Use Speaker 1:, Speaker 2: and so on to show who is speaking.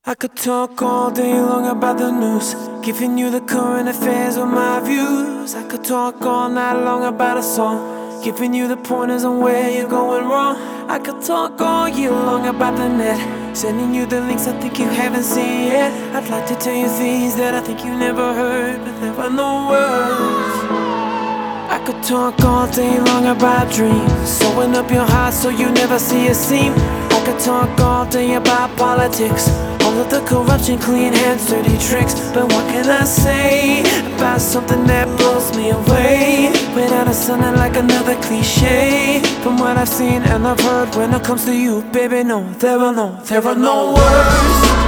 Speaker 1: I could talk all day long about the news, giving you the current affairs of my views. I could talk all night long about a song, giving you the pointers on where you're going wrong. I could talk all year long about the net, sending you the links I think you haven't seen yet. I'd like to tell you things that I think you never heard, but there are no words. I could talk all day long about dreams, sewing up your heart so you never see a seam. I could talk all day about politics, all of the corruption, clean hands, dirty tricks. But what can I say about something that blows me away without it sounding like another cliche? From what I've seen and I've heard, when it comes to you, baby, no, there are no words.